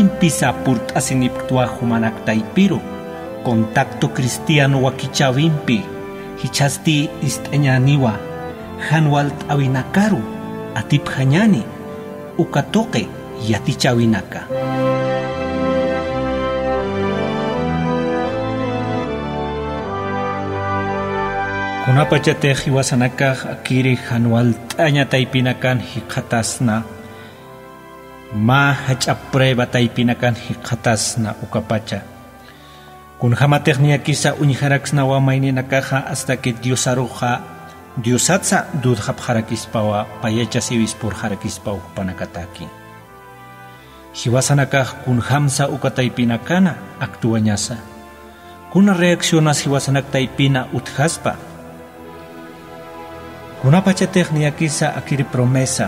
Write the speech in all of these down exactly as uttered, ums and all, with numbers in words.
pisa purt asiniptua humanak taipiro, contacto cristiano wakichawimpi, hichasti isteñaniwa, hanwalt awinakaru, atip hanyani, ukatoke yatichawinaka. Kunapachate hiwasanakaj akiri hanwalt aña taipinakan hikatasna, ma hachaprueba taipinakan hikatasna ukapacha. Kun hamateknia kisa uñijaraksna wamayninacaja hasta que Diosaruja Diosatsa dudhap harakispawa payacha sivis por harakispaw panakataki. Hiwasanakaj kun hamsa ukataipinakana actuañasa. Kuna reaccionas hiwasanak taipina uthaspa. Kuna pachateknia kisa akiri promesa.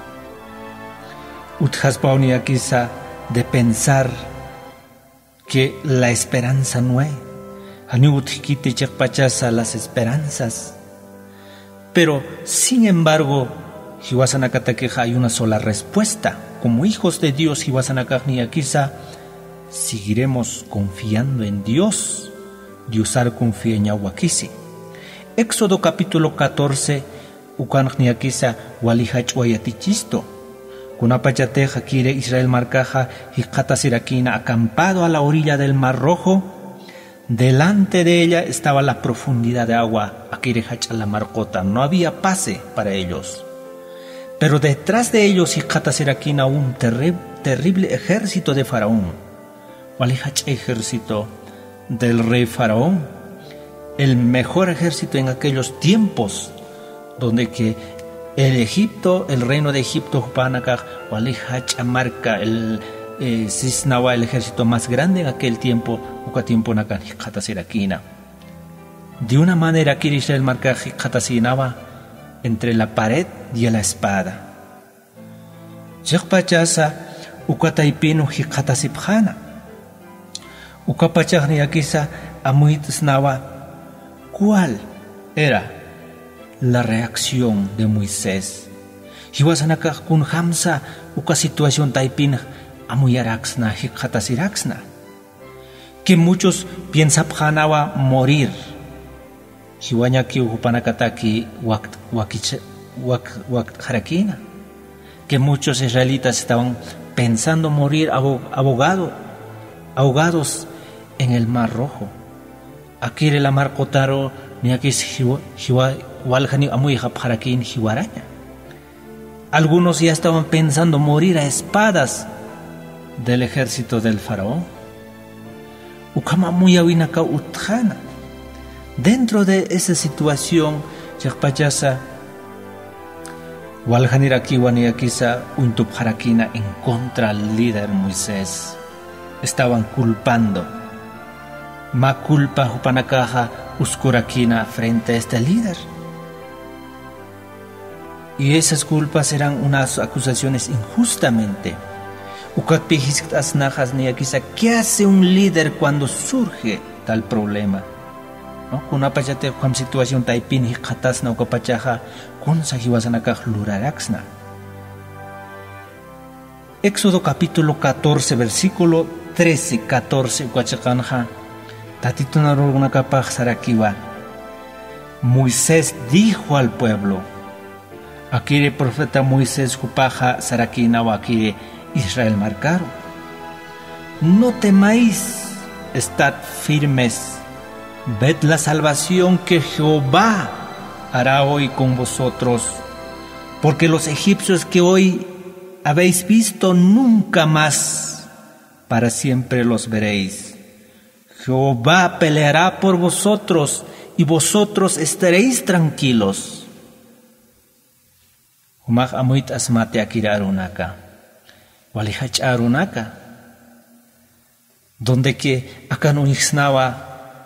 Uthaspa unia kisa de pensar que la esperanza no hay. Aniutkite chakpachasa las esperanzas. Pero, sin embargo, Hiwasanakatakeja hay una sola respuesta. Como hijos de Dios, Hiwasanakajniakisa, seguiremos confiando en Dios. Diosar confía en Yahuakisi. Éxodo capítulo catorce, Ukanjniakisa, Walihachwayatichisto. Kunapachateja quiere Israel marcaja Hikata Sirakina acampado a la orilla del Mar Rojo. Delante de ella estaba la profundidad de agua, Akire la marcota. No había pase para ellos. Pero detrás de ellos Hikata Sirakina un terri terrible ejército de Faraón. Walihach ejército del rey Faraón. El mejor ejército en aquellos tiempos, donde que el Egipto, el reino de Egipto, marca el eh, Cisnawa, el ejército más grande en aquel tiempo, tiempo de una manera que Israel marca entre la pared y la espada. Chakpachasa ukataipino hikatasipjana. Ukapachagni akisa amuitisnawa. ¿Cuál era la reacción de Moisés? Hiwasanaka kun hamsa uka situación taipina amuyaraxna hikhatasiraxna. Que muchos piensan pjanawa morir. Hiwañaki upanakataki wakt wakich wak wakt harakina. Que muchos israelitas estaban pensando morir abogado, ahogados en el Mar Rojo. Akire la Mar Kotaro ni aquí hiwa walhani amuija harakin hiwaraña. Algunos ya estaban pensando morir a espadas del ejército del faraón. Ukama muy awinaka utjana. Dentro de esa situación, Chakpachasa walhaniraki waniakisa untup harakina en contra del líder Moisés. Estaban culpando. Ma culpa hupanakaja uskurakina frente a este líder. Y esas culpas eran unas acusaciones injustamente. ¿Qué hace un líder cuando surge tal problema? Kuna pachate con situación taipin hikatasna ukapachaja kun sahiwasanakaj luraraxna. Éxodo capítulo catorce, versículo trece, catorce, ukachakanja. Tatitunarunakapaj sarakiwa. Moisés dijo al pueblo. Aquí el profeta Moisés Jupaja Sarakina Wakire Israel marcaron. No temáis, estad firmes. Ved la salvación que Jehová hará hoy con vosotros. Porque los egipcios que hoy habéis visto nunca más, para siempre los veréis. Jehová peleará por vosotros y vosotros estaréis tranquilos. Humak amuit asmate akira arunaka. Walihach arunaka. Donde que akan unixnawa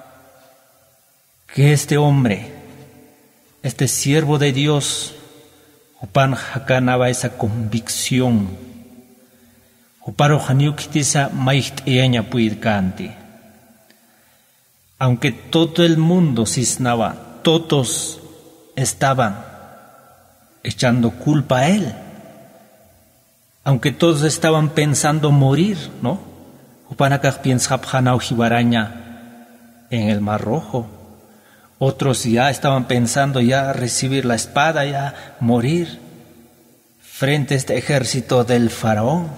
que este hombre, este siervo de Dios, upan hakanaba esa convicción. Uparo haniukitisa maicht eaña puidkanti. Aunque todo el mundo cisnaba, todos estaban echando culpa a él. aunque todos estaban pensando morir, ¿no? Upanakaj piensapjanau jibaraña en el Mar Rojo. Otros ya estaban pensando ya recibir la espada, ya morir frente a este ejército del faraón.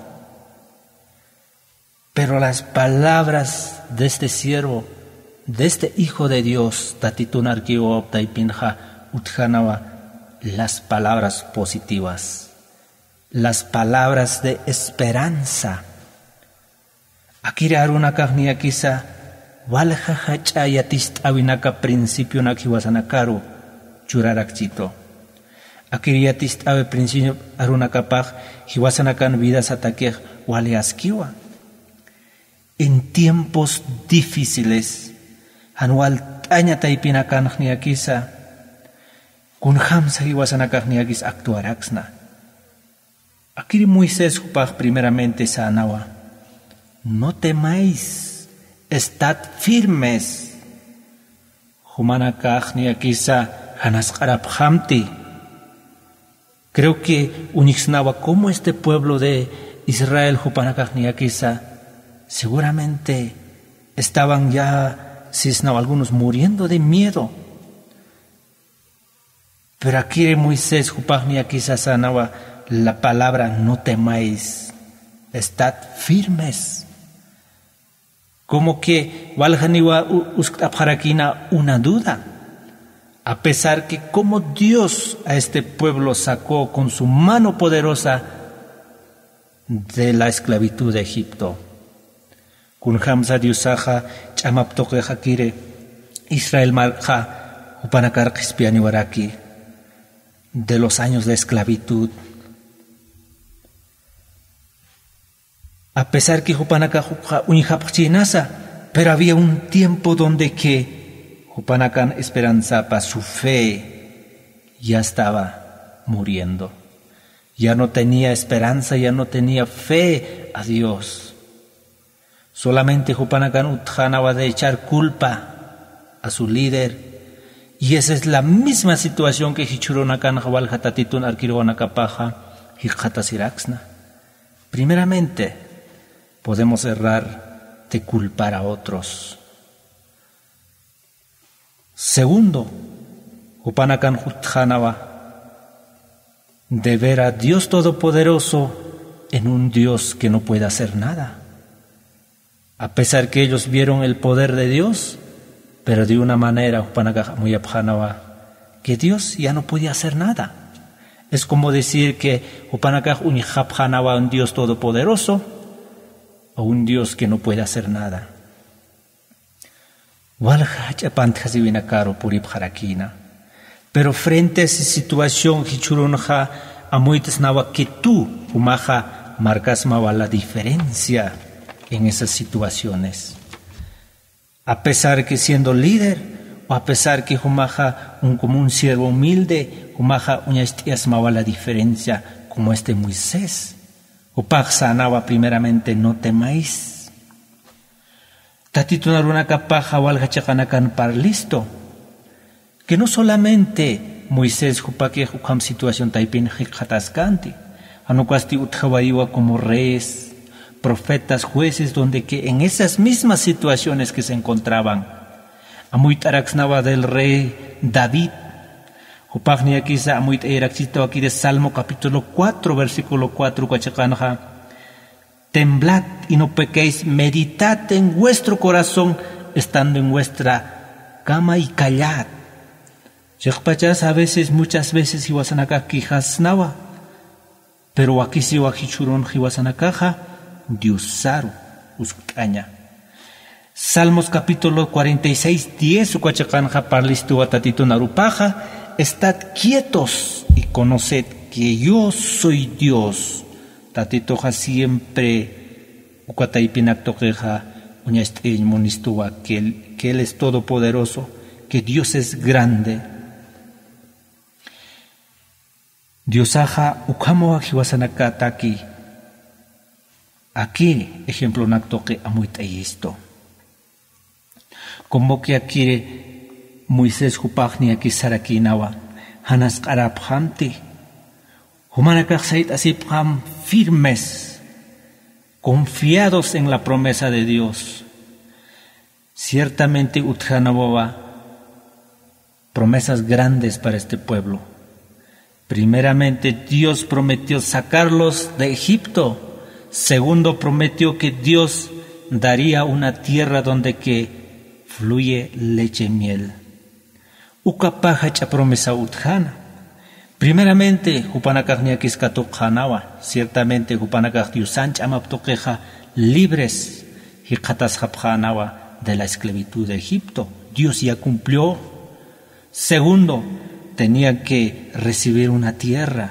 Pero las palabras de este siervo, de este hijo de Dios, Tatitunarkiwa Optaipinja Utjanawa, las palabras positivas, las palabras de esperanza. Akiri arunakaj niakisa walja hachayatist awinaka principio nakiwasanakaru churarakchito. Akiriatist ave principio arunakapaj hiwasanakan vidas atakej waleaskiwa. En tiempos difíciles, anual taña taipinakan niakisa kun hamsa hiwasanakaj niakis actuaraxna. Akiri Moisés hupaj primeramente sanawa. No temáis, estad firmes. Humanakaj niakisa hanasqaraphamti. Creo que unixnawa como este pueblo de Israel hupanakaj niakisa seguramente estaban ya cisnawa algunos muriendo de miedo. Pero aquí Moisés hupaj niakisa sanawa la palabra no temáis, estad firmes. Como que Waljaniwa Uskapharakina una duda, a pesar que como Dios a este pueblo sacó con su mano poderosa de la esclavitud de Egipto. Kun Hamza Diusaja Chamaptoke Hakire Israel Marja Upanakar Kispiani Waraki de los años de esclavitud. A pesar que Jupanaka unijapchinasa, pero había un tiempo donde que Jupanakan esperanzapa, su fe ya estaba muriendo. Ya no tenía esperanza, ya no tenía fe a Dios. Solamente Jupanakan utjanaba de echar culpa a su líder. Y esa es la misma situación que Hichuronakan Jawal Hatatitun Arkiroanakapaja Hijatasiraxna. Primeramente, podemos errar de culpar a otros. Segundo, Upanakan Hutjanawa, de ver a Dios Todopoderoso en un Dios que no puede hacer nada. A pesar que ellos vieron el poder de Dios, pero de una manera Upanakan muy abjanawa, que Dios ya no podía hacer nada. Es como decir que Upanakan unijapjanawa, un Dios Todopoderoso, o un Dios que no puede hacer nada. Pero frente a esa situación, Hichurunja, amuites nawa que tú, Humaja, marcas mawa la diferencia en esas situaciones. A pesar que siendo líder, o a pesar que Humaja, un, como un siervo humilde, Humaja, uñastias mawa la diferencia, como este Moisés. Upaj sanaba primeramente, no temáis. Tatitunaruna kapaja walgachakanakan par listo. Que no solamente Moisés upake ukam situación taipin hikataskanti, anukwasti utjawaiwa como reyes, profetas, jueces, donde que en esas mismas situaciones que se encontraban, amuit araxnava del rey David, Upagni aquí sa amuit eiraxito aquí de Salmo capítulo cuatro, versículo cuatro, cuachacanja. Temblad y no pequéis, meditad en vuestro corazón, estando en vuestra cama y callad. Chekpachas a veces, muchas veces, hiwasanaka quijasnawa, pero aquí si wajichurón hiwasanakaja, diusaru, uscaña. Salmos capítulo cuarenta y seis, diez, cuachacanja parlistu atatito narupaja. Estad quietos y conoced que yo soy Dios. Tatitoja siempre ucataipinactoqueja uñasteñ monistuwa que él, que él es todopoderoso, que Dios es grande. Diosaja ukamoa hiwasanakataki. Aquí, ejemplo naktoque amuiteisto. Como que aquí Moisés hupagni aquí sarakinawa hanas qaraphamti Humanakaj Said asipjam firmes, confiados en la promesa de Dios. Ciertamente Utjanaboba, promesas grandes para este pueblo. Primeramente, Dios prometió sacarlos de Egipto. Segundo, prometió que Dios daría una tierra donde que fluye leche y miel. Ukapaja promesa Utjana. Primeramente, Hupanakaj Niakiskatukhanawa, ciertamente Hupanakaj Yusanch Amaptoqueja, libres Hikatasjapjanawa de la esclavitud de Egipto. Dios ya cumplió. Segundo, tenía que recibir una tierra.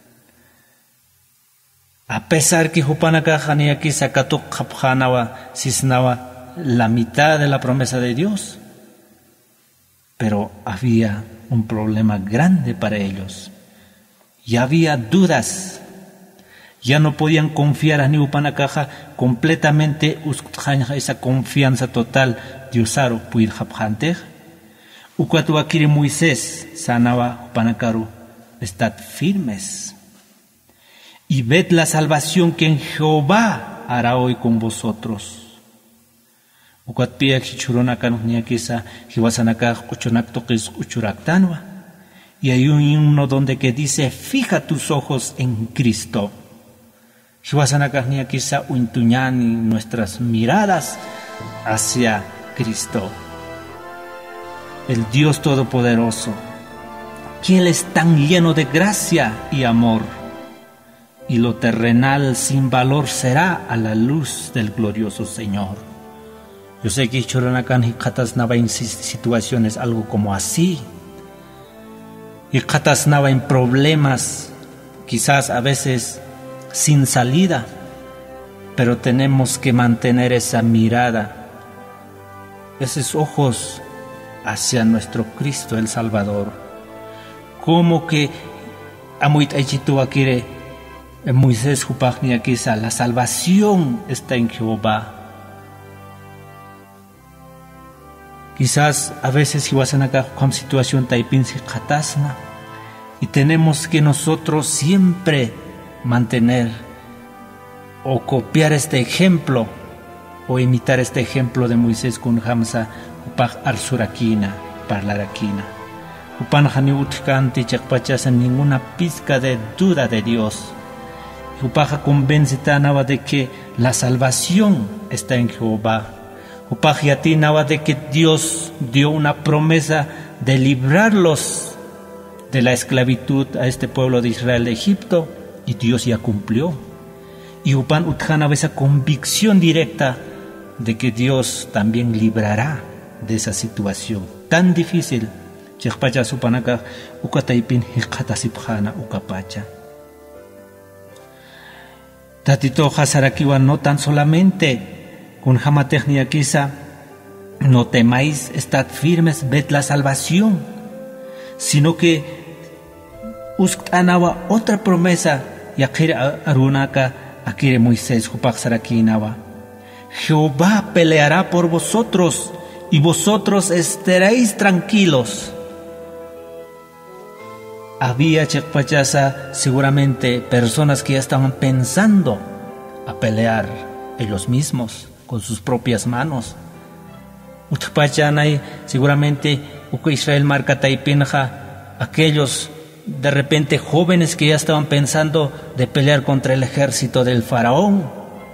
A pesar que Hupanakaj Niakisakatukhanawa cisnaba la mitad de la promesa de Dios, pero había un problema grande para ellos. Ya había dudas. Ya no podían confiar a ni Upanakaja completamente esa confianza total de usar puir japjante. Ukwatu akiri Moisés sanaba Upanakaru, estad firmes y ved la salvación que en Jehová hará hoy con vosotros. Ukwatpia kichuronakan niakisa hiwasanaka uchonak toqis uchuraktanwa. Y hay un himno donde que dice, fija tus ojos en Cristo. Hiwasanaka niakisa uintuñani nuestras miradas hacia Cristo. El Dios Todopoderoso, que Él es tan lleno de gracia y amor, y lo terrenal sin valor será a la luz del glorioso Señor. Yo sé que Choronakan y Katasnava en situaciones algo como así, y Katasnava en problemas, quizás a veces sin salida, pero tenemos que mantener esa mirada, esos ojos hacia nuestro Cristo el Salvador. Como que amuit aichitu akire Moisés jupagni quizá la salvación está en Jehová. Quizás a veces si vas a una situación taipinse katasna y tenemos que nosotros siempre mantener o copiar este ejemplo o imitar este ejemplo de Moisés con Hamza upaj arsurakina, parlarakina. Upan hani utkanti chakpachas ninguna pizca de duda de Dios. Upaja convencetanaba de que la salvación está en Jehová. Upajiatinaba de que Dios dio una promesa de librarlos de la esclavitud a este pueblo de Israel de Egipto, y Dios ya cumplió. Y Upan utjanaba esa convicción directa de que Dios también librará de esa situación tan difícil. Chekpacha supanaka ukataipin hiqatasipjana ukapacha. Tatito hasarakiwa no tan solamente con Hamatechnia quizá, no temáis, estad firmes, ved la salvación, sino que uskanawa otra promesa, yakir arunaka akire Moisés jupaxarakinawa. Jehová peleará por vosotros y vosotros estaréis tranquilos. Había chekpachasa seguramente personas que ya estaban pensando a pelear ellos mismos con sus propias manos. Utpachanay seguramente uko Israel marca taipinja, aquellos de repente jóvenes que ya estaban pensando de pelear contra el ejército del faraón.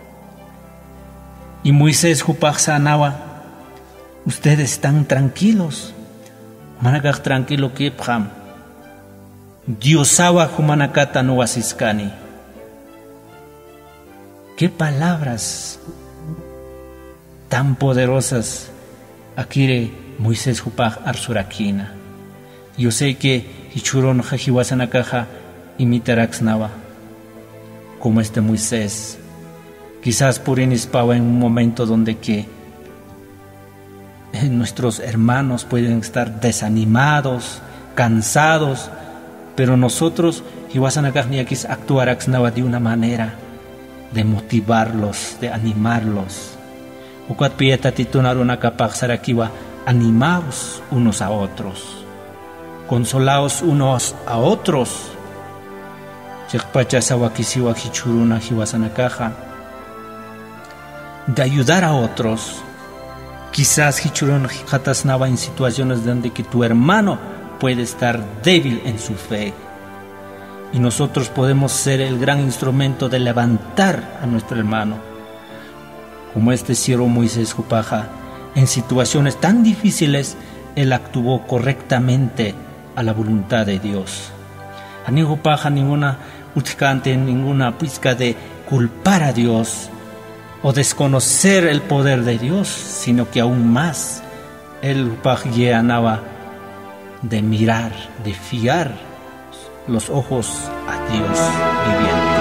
Y Moisés jupachanawa, ustedes están tranquilos. Manakaj tranquilo kipjam. Diosawa humanakata no asiskani. ¿Qué palabras tan poderosas akire Moisés jupaj arsurakina? Yo sé que hichuron jajiwasanakaja imitaraxnava como este Moisés. Quizás por inispawa en un momento donde que nuestros hermanos pueden estar desanimados, cansados, pero nosotros hiwasanakajniakis actuaraxnava de una manera de motivarlos, de animarlos. Ukat pieta titunaruna kapaxarakiwa, animaos unos a otros, consolaos unos a otros. Yakpacha sawakisiwa hichuruna hiwasanakaja, de ayudar a otros. Quizás hichuruna hijatasnaba en situaciones donde que tu hermano puede estar débil en su fe. Y nosotros podemos ser el gran instrumento de levantar a nuestro hermano. Como este siervo Moisés Jupaja, en situaciones tan difíciles, él actuó correctamente a la voluntad de Dios. A ni Jupaja ninguna utkante, ninguna pizca de culpar a Dios o desconocer el poder de Dios, sino que aún más el Jupaja llenaba de mirar, de fiar los ojos a Dios viviendo.